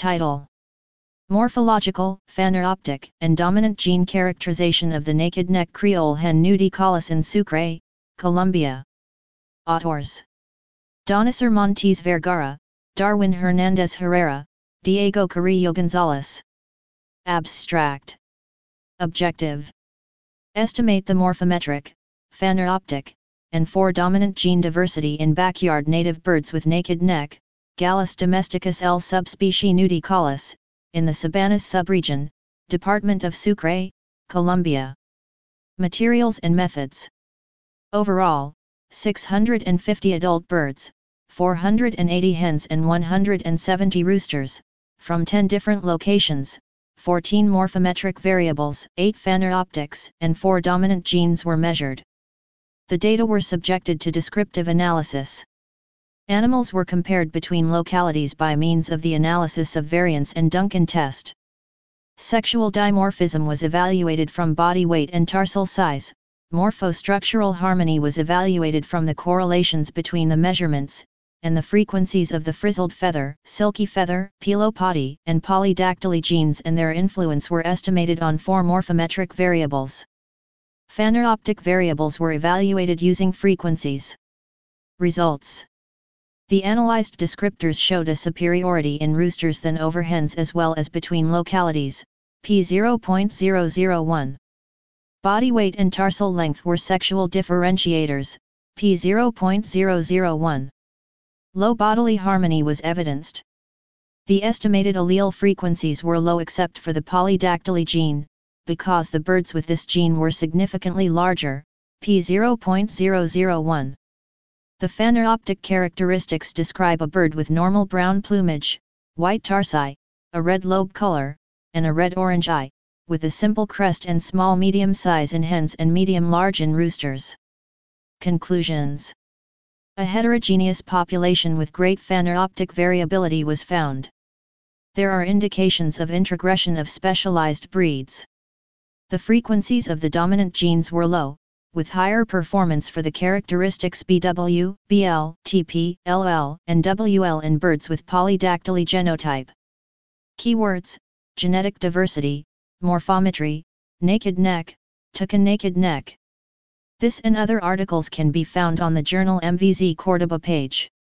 Title: Morphological, Phaneroptic, and Dominant Gene Characterization of the Naked Neck Creole Hen Nudicollis in Sucre, Colombia. Authors: Donacer Montes Vergara, Darwin Hernandez Herrera, Diego Carrillo Gonzalez. Abstract: Objective: estimate the morphometric, phaneroptic, and dominant gene diversity in backyard native birds with naked neck, Gallus domesticus L. subspecies nudicollis, in the Sabanas subregion, Department of Sucre, Colombia. Materials and methods. Overall, 650 adult birds, 480 hens and 170 roosters, from 10 different locations, 14 morphometric variables, 8 phaneroptics, and 4 dominant genes were measured. The data were subjected to descriptive analysis. Animals were compared between localities by means of the analysis of variance and Duncan test. Sexual dimorphism was evaluated from body weight and tarsal size. Morphostructural harmony was evaluated from the correlations between the measurements, and the frequencies of the frizzled feather, silky feather, pelopody, and polydactyly genes, and their influence were estimated on 4 morphometric variables. Phaneroptic variables were evaluated using frequencies. Results: the analyzed descriptors showed a superiority in roosters than over hens as well as between localities, p0.001. Body weight and tarsal length were sexual differentiators, p0.001. Low bodily harmony was evidenced. The estimated allele frequencies were low except for the polydactyly gene, because the birds with this gene were significantly larger, p0.001. The phaneroptic characteristics describe a bird with normal brown plumage, white tarsi, a red lobe color, and a red-orange eye, with a simple crest and small medium size in hens and medium-large in roosters. Conclusions: a heterogeneous population with great phaneroptic variability was found. There are indications of introgression of specialized breeds. The frequencies of the dominant genes were low, with higher performance for the characteristics BW, BL, TP, LL, and WL in birds with polydactyly genotype. Keywords: genetic diversity, morphometry, naked neck, toucan naked neck. This and other articles can be found on the journal MVZ Cordoba page.